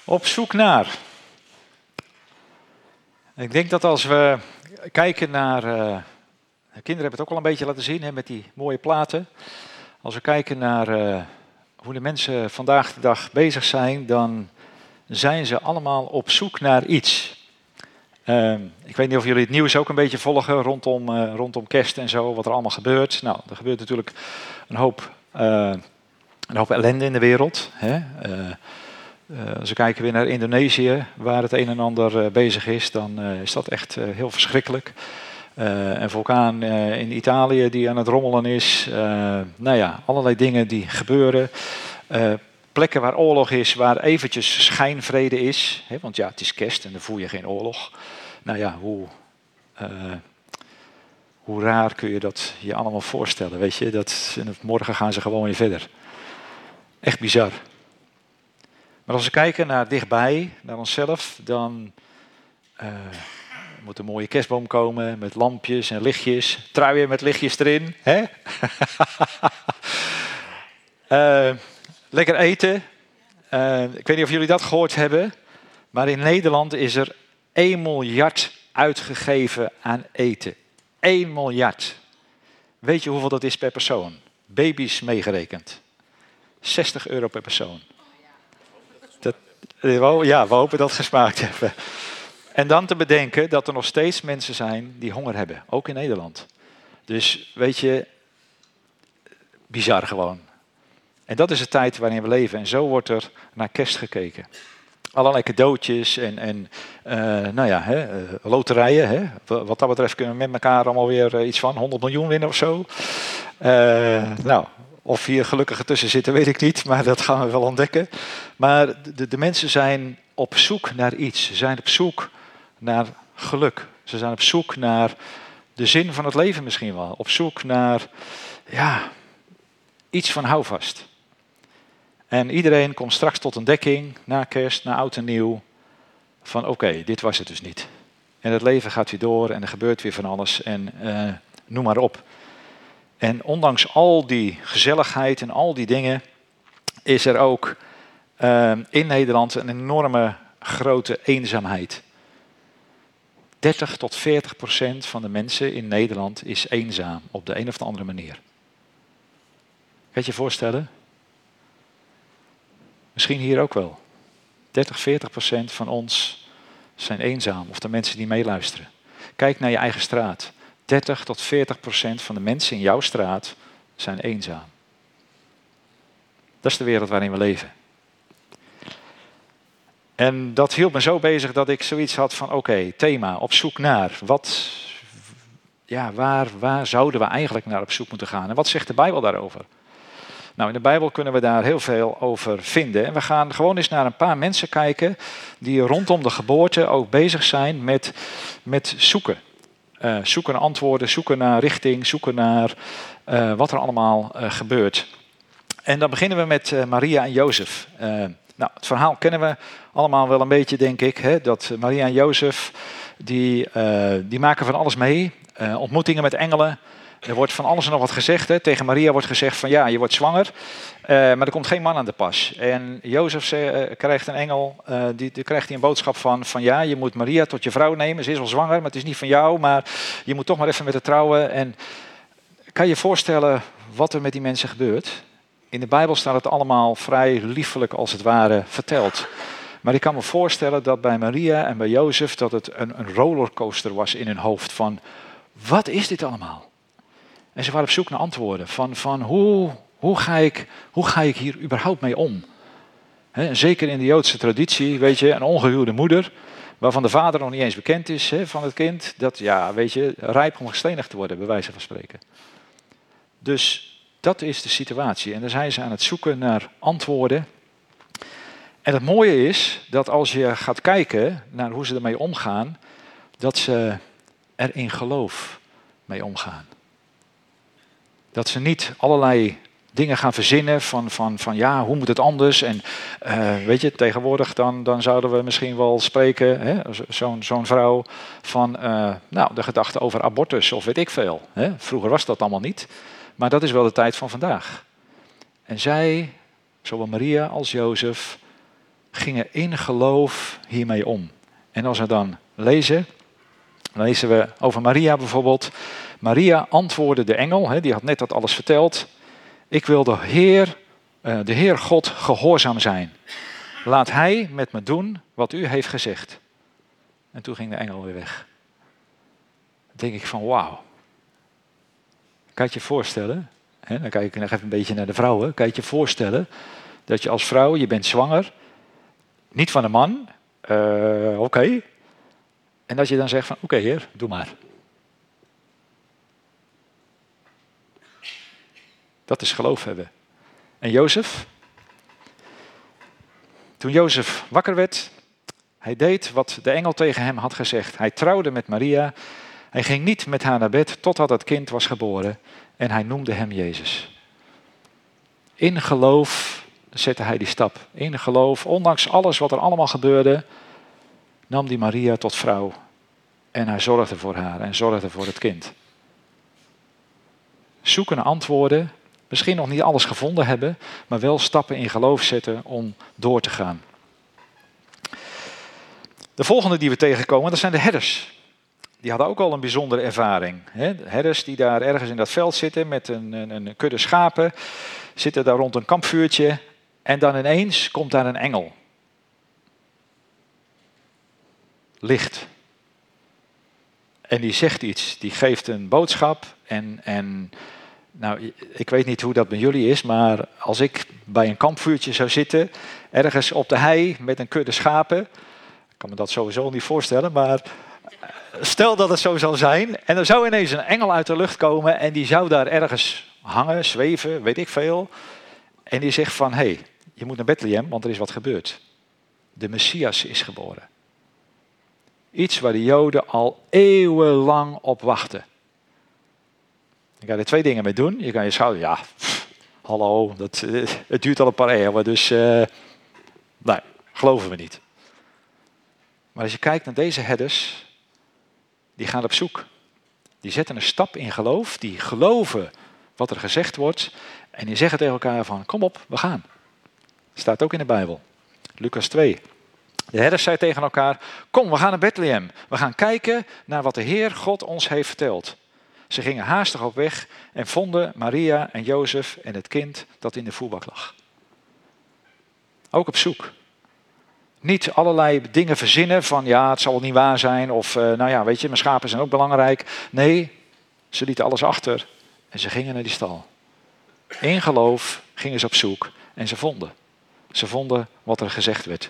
Op zoek naar. Ik denk dat als we kijken naar... de kinderen hebben het ook al een beetje laten zien, hè, met die mooie platen. Als we kijken naar hoe de mensen vandaag de dag bezig zijn, dan zijn ze allemaal op zoek naar iets. Ik weet niet of jullie het nieuws ook een beetje volgen rondom kerst en zo, wat er allemaal gebeurt. Nou, er gebeurt natuurlijk een hoop ellende in de wereld. Hè? Als we kijken weer naar Indonesië, waar het een en ander bezig is, dan is dat echt heel verschrikkelijk. Een vulkaan in Italië die aan het rommelen is. Nou ja, allerlei dingen die gebeuren. Plekken waar oorlog is, waar eventjes schijnvrede is. Hè? Want ja, het is kerst en dan voel je geen oorlog. Nou ja, hoe raar kun je dat je allemaal voorstellen, weet je? Morgen gaan ze gewoon weer verder. Echt bizar. Maar als we kijken naar dichtbij, naar onszelf, dan moet een mooie kerstboom komen met lampjes en lichtjes. Truien met lichtjes erin. Hè? Lekker eten. Ik weet niet of jullie dat gehoord hebben, maar in Nederland is er 1 miljard uitgegeven aan eten. 1 miljard. Weet je hoeveel dat is per persoon? Baby's meegerekend. €60 per persoon. Ja, we hopen dat het gesmaakt hebben. En dan te bedenken dat er nog steeds mensen zijn die honger hebben. Ook in Nederland. Dus weet je, bizar gewoon. En dat is de tijd waarin we leven. En zo wordt er naar kerst gekeken. Allerlei cadeautjes en nou ja, loterijen. Hè. Wat dat betreft kunnen we met elkaar allemaal weer iets van 100 miljoen winnen of zo. Nou, of hier gelukkigen tussen zitten, weet ik niet. Maar dat gaan we wel ontdekken. Maar de mensen zijn op zoek naar iets. Ze zijn op zoek naar geluk. Ze zijn op zoek naar de zin van het leven misschien wel. Op zoek naar, ja, iets van houvast. En iedereen komt straks tot ontdekking, na kerst, na oud en nieuw, van oké, dit was het dus niet. En het leven gaat weer door en er gebeurt weer van alles en noem maar op. En ondanks al die gezelligheid en al die dingen, is er ook in Nederland een enorme grote eenzaamheid. 30-40% van de mensen in Nederland is eenzaam op de een of de andere manier. Kan je je voorstellen? Misschien hier ook wel. 30-40% van ons zijn eenzaam, of de mensen die meeluisteren. Kijk naar je eigen straat. 30-40% van de mensen in jouw straat zijn eenzaam. Dat is de wereld waarin we leven. En dat hield me zo bezig dat ik zoiets had van oké, thema, op zoek naar. Waar zouden we eigenlijk naar op zoek moeten gaan? En wat zegt de Bijbel daarover? Nou, in de Bijbel kunnen we daar heel veel over vinden. En we gaan gewoon eens naar een paar mensen kijken die rondom de geboorte ook bezig zijn met zoeken. Zoeken naar antwoorden, zoeken naar richting, zoeken naar wat er allemaal gebeurt. En dan beginnen we met Maria en Jozef. Nou, het verhaal kennen we allemaal wel een beetje, denk ik. Hè? Dat Maria en Jozef, die maken van alles mee. Ontmoetingen met engelen. Er wordt van alles en nog wat gezegd. Hè. Tegen Maria wordt gezegd van ja, je wordt zwanger. Maar er komt geen man aan de pas. En Jozef krijgt een engel, die krijgt hij een boodschap van ja, je moet Maria tot je vrouw nemen. Ze is wel zwanger, maar het is niet van jou. Maar je moet toch maar even met haar trouwen. En kan je je voorstellen wat er met die mensen gebeurt? In de Bijbel staat het allemaal vrij liefelijk als het ware verteld. Maar ik kan me voorstellen dat bij Maria en bij Jozef dat het een rollercoaster was in hun hoofd. Van wat is dit allemaal? En ze waren op zoek naar antwoorden van hoe ga ik hier überhaupt mee om? He, zeker in de Joodse traditie, weet je, een ongehuwde moeder, waarvan de vader nog niet eens bekend is van het kind, dat ja, weet je, rijp om gestenigd te worden, bij wijze van spreken. Dus dat is de situatie. En dan zijn ze aan het zoeken naar antwoorden. En het mooie is dat als je gaat kijken naar hoe ze ermee omgaan, dat ze er in geloof mee omgaan. Dat ze niet allerlei dingen gaan verzinnen van ja, hoe moet het anders? En weet je, tegenwoordig dan zouden we misschien wel spreken, hè, zo'n vrouw, van de gedachte over abortus of weet ik veel. Hè. Vroeger was dat allemaal niet, maar dat is wel de tijd van vandaag. En zij, zowel Maria als Jozef, gingen in geloof hiermee om. En als we dan lezen we over Maria bijvoorbeeld. Maria antwoordde de engel, die had net dat alles verteld. Ik wil de Heer God gehoorzaam zijn. Laat hij met me doen wat u heeft gezegd. En toen ging de engel weer weg. Dan denk ik van wauw. Kan je je voorstellen, dan kijk ik nog even een beetje naar de vrouwen. Kan je je voorstellen dat je als vrouw, je bent zwanger. Niet van een man. Oké. En dat je dan zegt van oké, Heer, doe maar. Dat is geloof hebben. En Jozef? Toen Jozef wakker werd, hij deed wat de engel tegen hem had gezegd. Hij trouwde met Maria. Hij ging niet met haar naar bed totdat het kind was geboren. En hij noemde hem Jezus. In geloof zette hij die stap. In geloof, ondanks alles wat er allemaal gebeurde, nam die Maria tot vrouw. En hij zorgde voor haar en zorgde voor het kind. Zoeken naar antwoorden. Misschien nog niet alles gevonden hebben, maar wel stappen in geloof zetten om door te gaan. De volgende die we tegenkomen, dat zijn de herders. Die hadden ook al een bijzondere ervaring. Herders die daar ergens in dat veld zitten met een kudde schapen, zitten daar rond een kampvuurtje en dan ineens komt daar een engel. Licht. En die zegt iets, die geeft een boodschap en nou, ik weet niet hoe dat bij jullie is, maar als ik bij een kampvuurtje zou zitten, ergens op de hei met een kudde schapen, ik kan me dat sowieso niet voorstellen, maar stel dat het zo zou zijn, en er zou ineens een engel uit de lucht komen en die zou daar ergens hangen, zweven, weet ik veel, en die zegt van, hé, je moet naar Bethlehem, want er is wat gebeurd. De Messias is geboren. Iets waar de Joden al eeuwenlang op wachten. Je kan er twee dingen mee doen. Je kan je schouder, hallo, het duurt al een paar eeuwen, dus nee, geloven we niet. Maar als je kijkt naar deze herders, die gaan op zoek. Die zetten een stap in geloof, die geloven wat er gezegd wordt en die zeggen tegen elkaar van, kom op, we gaan. Staat ook in de Bijbel. Lucas 2. De herders zeiden tegen elkaar, kom, we gaan naar Bethlehem. We gaan kijken naar wat de Heer God ons heeft verteld. Ze gingen haastig op weg en vonden Maria en Jozef en het kind dat in de voerbak lag. Ook op zoek. Niet allerlei dingen verzinnen van ja, het zal wel niet waar zijn of nou ja, weet je, mijn schapen zijn ook belangrijk. Nee, ze lieten alles achter en ze gingen naar die stal. In geloof gingen ze op zoek en ze vonden. Ze vonden wat er gezegd werd.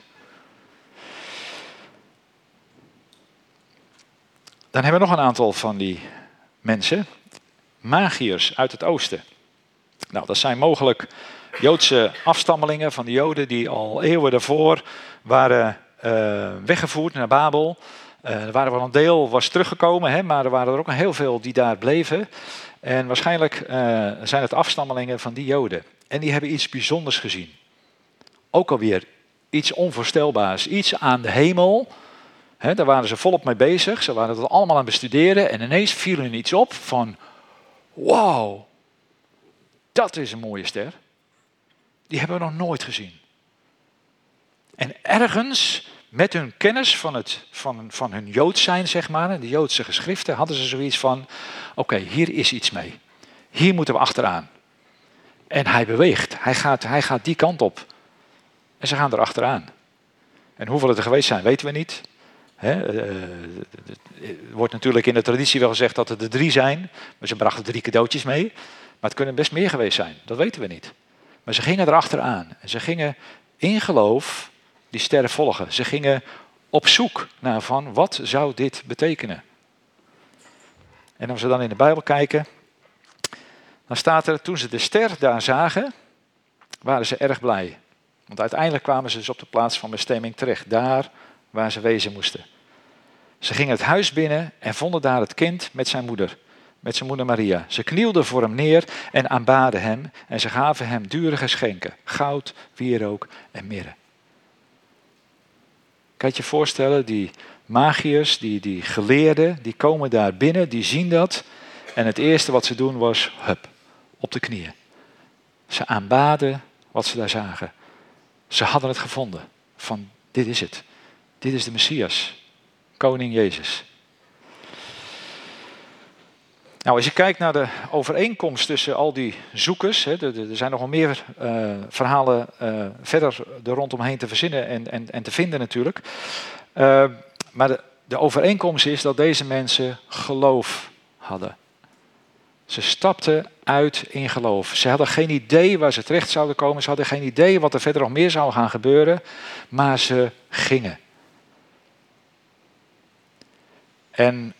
Dan hebben we nog een aantal van die mensen, magiërs uit het oosten. Nou, dat zijn mogelijk Joodse afstammelingen van de Joden die al eeuwen daarvoor waren weggevoerd naar Babel. Er waren wel een deel was teruggekomen, maar er waren er ook heel veel die daar bleven. En waarschijnlijk zijn het afstammelingen van die Joden. En die hebben iets bijzonders gezien. Ook alweer iets onvoorstelbaars, iets aan de hemel. Daar waren ze volop mee bezig. Ze waren het allemaal aan het bestuderen. En ineens viel hun iets op van, wauw, dat is een mooie ster. Die hebben we nog nooit gezien. En ergens met hun kennis van hun Joods zijn, zeg maar, de Joodse geschriften, hadden ze zoiets van, oké, hier is iets mee. Hier moeten we achteraan. En hij beweegt. Hij gaat die kant op. En ze gaan er achteraan. En hoeveel het er geweest zijn, weten we niet. Er wordt natuurlijk in de traditie wel gezegd dat het er 3 zijn. Maar ze brachten 3 cadeautjes mee. Maar het kunnen best meer geweest zijn. Dat weten we niet. Maar ze gingen erachteraan. En ze gingen in geloof die sterren volgen. Ze gingen op zoek naar van wat zou dit betekenen. En als we dan in de Bijbel kijken. Dan staat er, toen ze de ster daar zagen, waren ze erg blij. Want uiteindelijk kwamen ze dus op de plaats van bestemming terecht. Daar waar ze wezen moesten. Ze gingen het huis binnen en vonden daar het kind met zijn moeder Maria. Ze knielden voor hem neer en aanbaden hem en ze gaven hem dure geschenken. Goud, wierook en mirre. Kan je je voorstellen, die magiërs, die geleerden, die komen daar binnen, die zien dat. En het eerste wat ze doen was, op de knieën. Ze aanbaden wat ze daar zagen. Ze hadden het gevonden. van dit is het. Dit is de Messias, koning Jezus. Nou, als je kijkt naar de overeenkomst tussen al die zoekers, hè, er zijn nogal meer verhalen verder er rondomheen te verzinnen en te vinden natuurlijk. Maar de overeenkomst is dat deze mensen geloof hadden. Ze stapten uit in geloof. Ze hadden geen idee waar ze terecht zouden komen. Ze hadden geen idee wat er verder nog meer zou gaan gebeuren. Maar ze gingen. En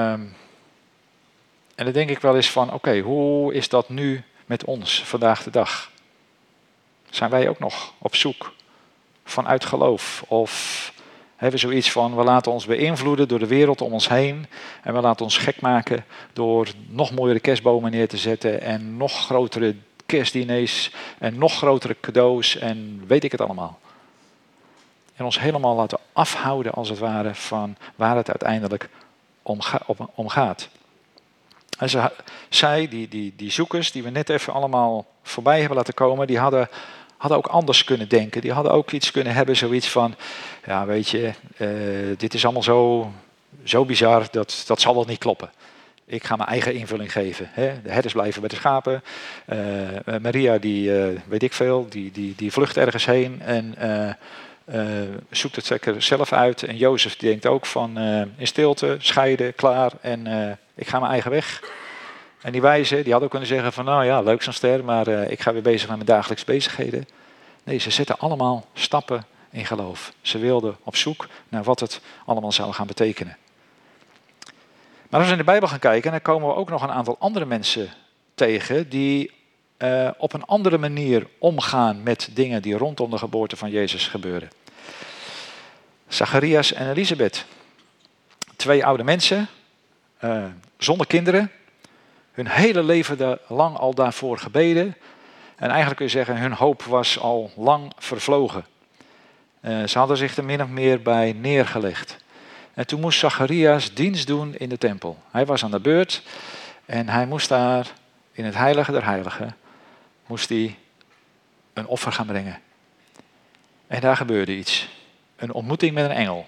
dan denk ik wel eens van, oké, hoe is dat nu met ons vandaag de dag? Zijn wij ook nog op zoek vanuit geloof? Of hebben we zoiets van, we laten ons beïnvloeden door de wereld om ons heen. En we laten ons gek maken door nog mooiere kerstbomen neer te zetten. En nog grotere kerstdiners. En nog grotere cadeaus. En weet ik het allemaal. En ons helemaal laten afhouden als het ware van waar het uiteindelijk om gaat. En zij, die zoekers die we net even allemaal voorbij hebben laten komen, die hadden ook anders kunnen denken. Die hadden ook iets kunnen hebben, zoiets van, ja weet je, dit is allemaal zo bizar, dat zal wel niet kloppen. Ik ga mijn eigen invulling geven. Hè? De herders blijven bij de schapen. Maria, weet ik veel, die vlucht ergens heen en zoekt het zeker zelf uit. En Jozef die denkt ook van in stilte, scheiden, klaar en ik ga mijn eigen weg. En die wijzen, die hadden ook kunnen zeggen van nou ja, leuk zo'n ster, maar ik ga weer bezig met mijn dagelijkse bezigheden. Nee, ze zetten allemaal stappen in geloof. Ze wilden op zoek naar wat het allemaal zou gaan betekenen. Maar als we in de Bijbel gaan kijken, dan komen we ook nog een aantal andere mensen tegen die op een andere manier omgaan met dingen die rondom de geboorte van Jezus gebeuren. Zacharias en Elisabeth. 2 oude mensen, zonder kinderen. Hun hele leven lang al daarvoor gebeden. En eigenlijk kun je zeggen, hun hoop was al lang vervlogen. Ze hadden zich er min of meer bij neergelegd. En toen moest Zacharias dienst doen in de tempel. Hij was aan de beurt en hij moest daar in het heilige der heiligen moest hij een offer gaan brengen. En daar gebeurde iets. Een ontmoeting met een engel.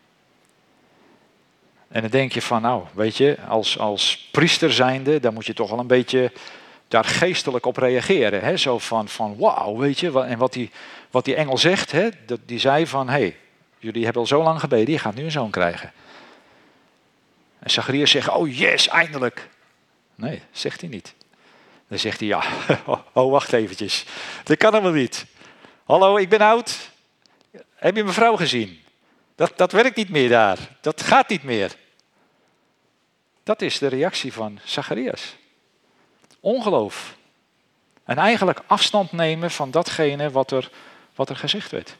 En dan denk je van, nou, weet je, als priester zijnde, dan moet je toch wel een beetje daar geestelijk op reageren. Hè? Zo van wauw, weet je. En wat die engel zegt, hè, die zei van, hey, jullie hebben al zo lang gebeden, je gaat nu een zoon krijgen. En Zacharias zegt, oh yes, eindelijk. Nee, zegt hij niet. Dan zegt hij, ja, oh wacht eventjes. Dat kan helemaal niet. Hallo, ik ben oud. Heb je mijn vrouw gezien? Dat werkt niet meer daar. Dat gaat niet meer. Dat is de reactie van Zacharias. Ongeloof. En eigenlijk afstand nemen van datgene wat er gezegd werd.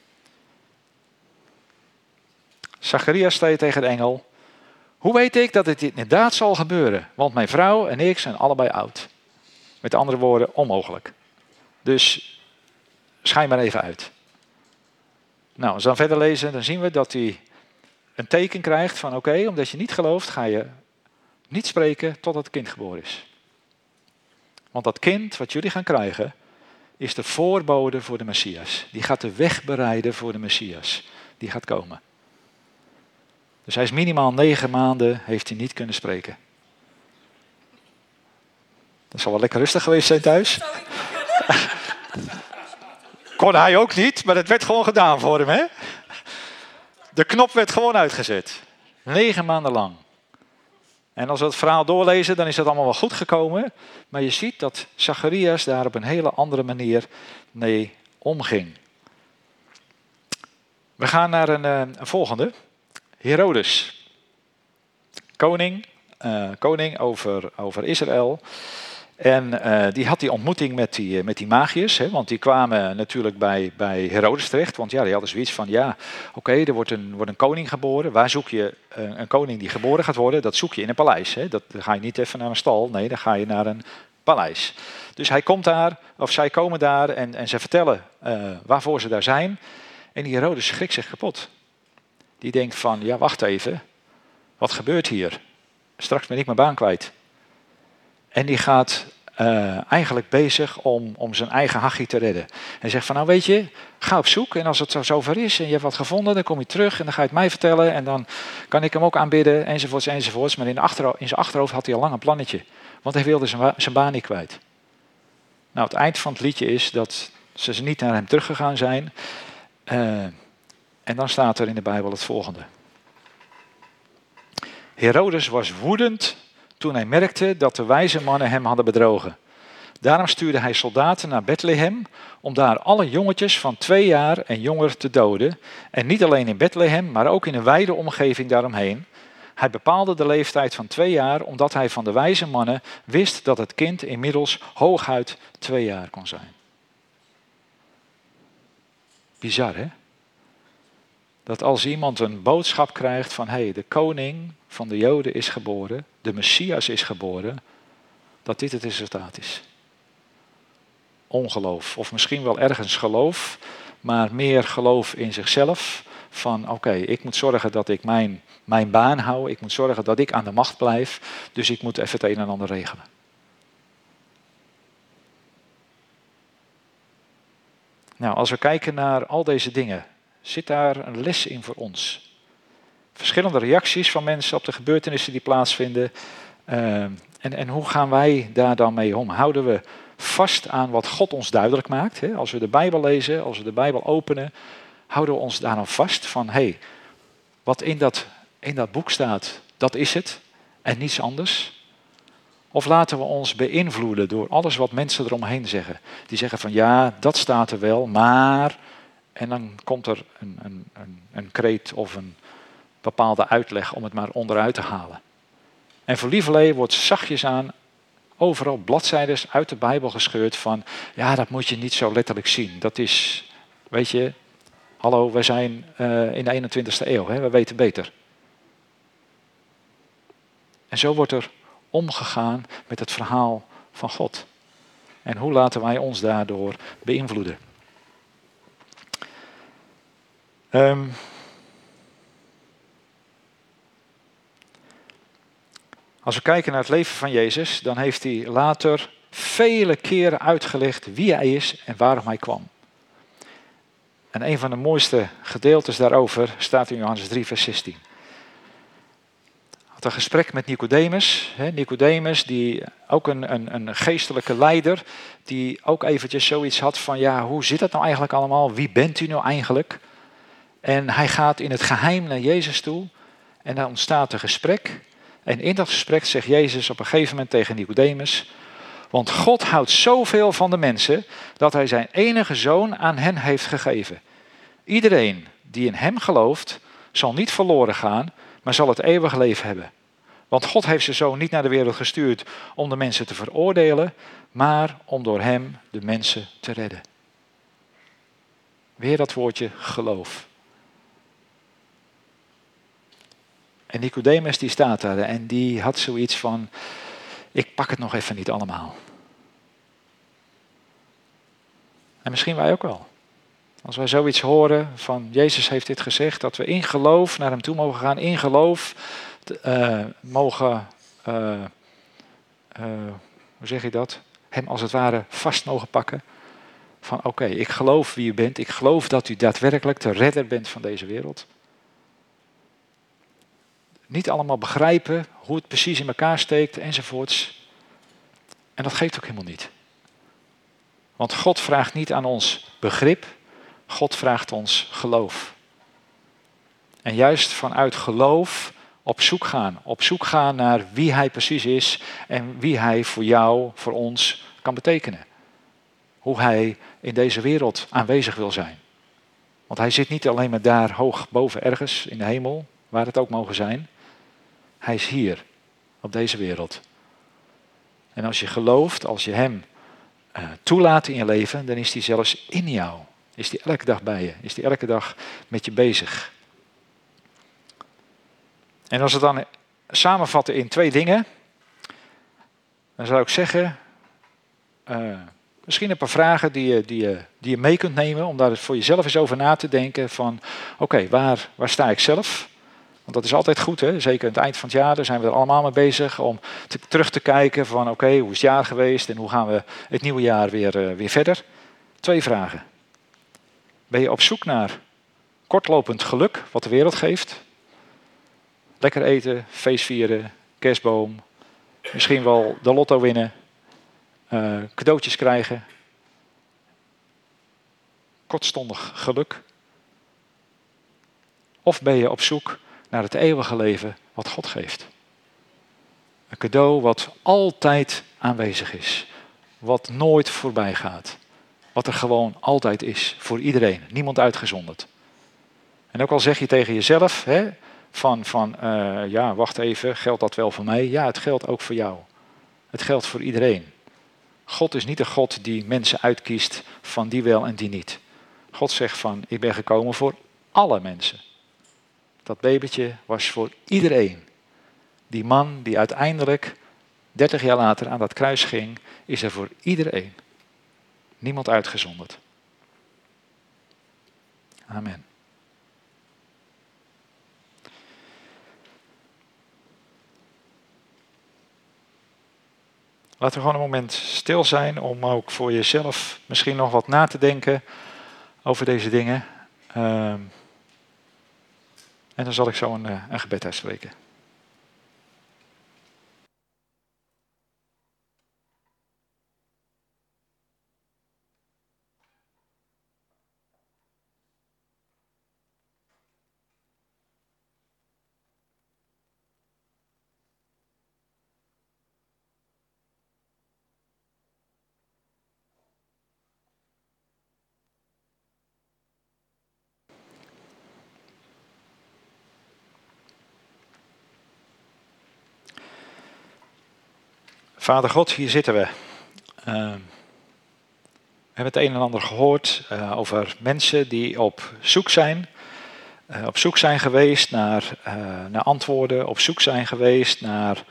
Zacharias zei tegen de engel, hoe weet ik dat het inderdaad zal gebeuren? Want mijn vrouw en ik zijn allebei oud. Met andere woorden, onmogelijk. Dus schijn maar even uit. Nou, als we dan verder lezen, dan zien we dat hij een teken krijgt van oké, omdat je niet gelooft, ga je niet spreken totdat het kind geboren is. Want dat kind wat jullie gaan krijgen, is de voorbode voor de Messias. Die gaat de weg bereiden voor de Messias. Die gaat komen. Dus hij is minimaal 9 maanden, heeft hij niet kunnen spreken. Dat zal wel lekker rustig geweest zijn thuis. Kon hij ook niet, maar het werd gewoon gedaan voor hem. Hè? De knop werd gewoon uitgezet. 9 maanden lang. En als we het verhaal doorlezen, dan is het allemaal wel goed gekomen. Maar je ziet dat Zacharias daar op een hele andere manier mee omging. We gaan naar een volgende. Herodes. Koning over Israël. En die had die ontmoeting met die magiërs. Hè, want die kwamen natuurlijk bij Herodes terecht. Want ja, die hadden zoiets van, ja, oké, er wordt een koning geboren. Waar zoek je een koning die geboren gaat worden? Dat zoek je in een paleis. Hè. Dan ga je niet even naar een stal. Nee, dan ga je naar een paleis. Dus hij komt daar, of zij komen daar en ze vertellen waarvoor ze daar zijn. En die Herodes schrikt zich kapot. Die denkt van, ja, wacht even. Wat gebeurt hier? Straks ben ik mijn baan kwijt. En die gaat eigenlijk bezig om zijn eigen hachie te redden. Hij zegt van, nou weet je, ga op zoek en als het zover is en je hebt wat gevonden, dan kom je terug en dan ga je het mij vertellen en dan kan ik hem ook aanbidden, enzovoorts, enzovoorts. Maar in zijn achterhoofd had hij al lang een plannetje, want hij wilde zijn baan niet kwijt. Nou, het eind van het liedje is dat ze niet naar hem teruggegaan zijn. En dan staat er in de Bijbel het volgende. Herodes was woedend toen hij merkte dat de wijze mannen hem hadden bedrogen. Daarom stuurde hij soldaten naar Bethlehem om daar alle jongetjes van 2 jaar en jonger te doden. En niet alleen in Bethlehem, maar ook in een wijde omgeving daaromheen. Hij bepaalde de leeftijd van 2 jaar omdat hij van de wijze mannen wist dat het kind inmiddels hooguit 2 jaar kon zijn. Bizar, hè? Dat als iemand een boodschap krijgt van, hey, de koning van de Joden is geboren, de Messias is geboren, dat dit het resultaat is. Ongeloof, of misschien wel ergens geloof, maar meer geloof in zichzelf. Van oké, ik moet zorgen dat ik mijn baan hou, ik moet zorgen dat ik aan de macht blijf, dus ik moet even het een en ander regelen. Nou, als we kijken naar al deze dingen, zit daar een les in voor ons. Verschillende reacties van mensen op de gebeurtenissen die plaatsvinden. En hoe gaan wij daar dan mee om? Houden we vast aan wat God ons duidelijk maakt? Hè? Als we de Bijbel lezen, als we de Bijbel openen, houden we ons daar dan vast van, hey, wat in dat boek staat, dat is het en niets anders? Of laten we ons beïnvloeden door alles wat mensen eromheen zeggen? Die zeggen van ja, dat staat er wel, maar... En dan komt er een kreet of een bepaalde uitleg om het maar onderuit te halen. En voor lieverlee wordt zachtjes aan overal bladzijdes uit de Bijbel gescheurd van, ja, dat moet je niet zo letterlijk zien. Dat is, weet je, hallo, we zijn in de 21ste eeuw, hè, we weten beter. En zo wordt er omgegaan met het verhaal van God. En hoe laten wij ons daardoor beïnvloeden? Als we kijken naar het leven van Jezus, dan heeft hij later vele keren uitgelegd wie hij is en waarom hij kwam. En een van de mooiste gedeeltes daarover staat in Johannes 3, vers 16. Hij had een gesprek met Nicodemus. Nicodemus, die ook een geestelijke leider, die ook eventjes zoiets had van, ja, hoe zit het nou eigenlijk allemaal? Wie bent u nou eigenlijk? En hij gaat in het geheim naar Jezus toe en dan ontstaat een gesprek. En in dat gesprek zegt Jezus op een gegeven moment tegen Nicodemus, want God houdt zoveel van de mensen dat hij zijn enige zoon aan hen heeft gegeven. Iedereen die in hem gelooft zal niet verloren gaan, maar zal het eeuwige leven hebben. Want God heeft zijn zoon niet naar de wereld gestuurd om de mensen te veroordelen, maar om door hem de mensen te redden. Weer dat woordje geloof. En Nicodemus die staat daar en die had zoiets van, ik pak het nog even niet allemaal. En misschien wij ook wel. Als wij zoiets horen van, Jezus heeft dit gezegd, dat we in geloof naar hem toe mogen gaan, in geloof mogen, hoe zeg je dat? Hem als het ware vast mogen pakken. Van oké, ik geloof wie u bent, ik geloof dat u daadwerkelijk de redder bent van deze wereld. Niet allemaal begrijpen hoe het precies in elkaar steekt enzovoorts. En dat geeft ook helemaal niet. Want God vraagt niet aan ons begrip, God vraagt ons geloof. En juist vanuit geloof op zoek gaan naar wie hij precies is en wie hij voor jou, voor ons kan betekenen. Hoe hij in deze wereld aanwezig wil zijn. Want hij zit niet alleen maar daar hoog boven ergens in de hemel, waar het ook mogen zijn. Hij is hier, op deze wereld. En als je gelooft, als je hem toelaat in je leven, dan is hij zelfs in jou. Is hij elke dag bij je, is hij elke dag met je bezig. En als we het dan samenvatten in 2 dingen, dan zou ik zeggen, misschien een paar vragen die je mee kunt nemen, om daar voor jezelf eens over na te denken van, oké, waar sta ik zelf? Want Want dat is altijd goed, hè? Zeker aan het eind van het jaar, daar zijn we er allemaal mee bezig om terug te kijken van oké, hoe is het jaar geweest en hoe gaan we het nieuwe jaar weer verder. 2 vragen. Ben je op zoek naar kortlopend geluk, wat de wereld geeft? Lekker eten, feest vieren, kerstboom, misschien wel de lotto winnen, cadeautjes krijgen. Kortstondig geluk. Of ben je op zoek naar het eeuwige leven wat God geeft? Een cadeau wat altijd aanwezig is. Wat nooit voorbij gaat. Wat er gewoon altijd is. Voor iedereen. Niemand uitgezonderd. En ook al zeg je tegen jezelf, hè, ja, wacht even, geldt dat wel voor mij? Ja, het geldt ook voor jou. Het geldt voor iedereen. God is niet een God die mensen uitkiest van die wel en die niet. God zegt van, ik ben gekomen voor alle mensen. Dat babytje was voor iedereen. Die man die uiteindelijk 30 jaar later aan dat kruis ging, is er voor iedereen. Niemand uitgezonderd. Amen. Laten we gewoon een moment stil zijn om ook voor jezelf misschien nog wat na te denken over deze dingen. En dan zal ik zo een gebed uitspreken. Vader God, hier zitten we. We hebben het een en ander gehoord over mensen die op zoek zijn. Op zoek zijn geweest naar antwoorden. Op zoek zijn geweest naar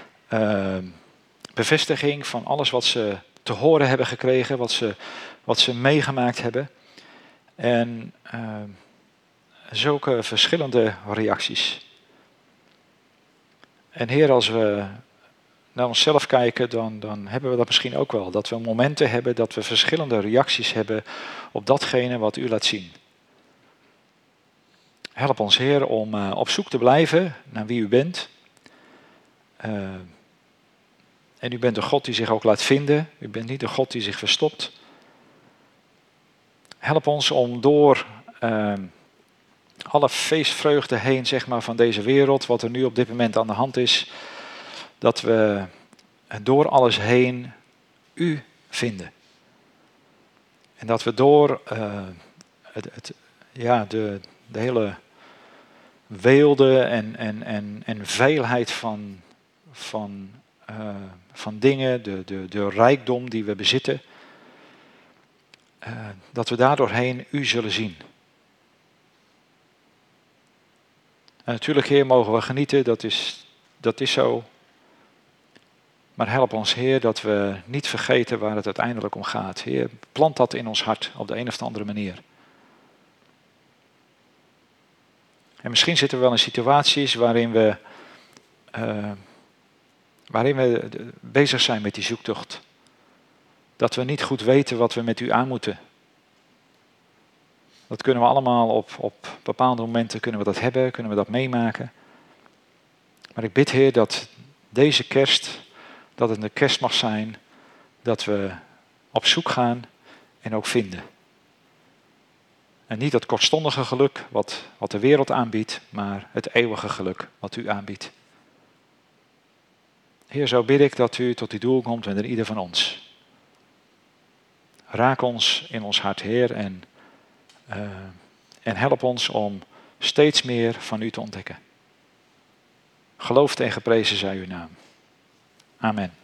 bevestiging van alles wat ze te horen hebben gekregen. Wat ze meegemaakt hebben. En zulke verschillende reacties. En Heer, als we naar onszelf kijken, dan hebben we dat misschien ook wel. Dat we momenten hebben dat we verschillende reacties hebben op datgene wat u laat zien. Help ons, Heer, om op zoek te blijven naar wie u bent. En u bent een God die zich ook laat vinden. U bent niet een God die zich verstopt. Help ons om door alle feestvreugde heen, zeg maar, van deze wereld, wat er nu op dit moment aan de hand is, dat we door alles heen u vinden. En dat we door de hele weelde en veelheid van dingen, de rijkdom die we bezitten, dat we daardoorheen u zullen zien. En natuurlijk, Heer, mogen we genieten, dat is zo. Maar help ons, Heer, dat we niet vergeten waar het uiteindelijk om gaat. Heer, plant dat in ons hart op de een of andere manier. En misschien zitten we wel in situaties waarin we bezig zijn met die zoektocht. Dat we niet goed weten wat we met u aan moeten. Dat kunnen we allemaal op bepaalde momenten kunnen we dat hebben, kunnen we dat meemaken. Maar ik bid, Heer, dat deze kerst, dat het een kerst mag zijn, dat we op zoek gaan en ook vinden. En niet dat kortstondige geluk wat de wereld aanbiedt, maar het eeuwige geluk wat u aanbiedt. Heer, zo bid ik dat u tot die doel komt met ieder van ons. Raak ons in ons hart, Heer, en help ons om steeds meer van u te ontdekken. Geloofd en geprezen zij uw naam. Amen.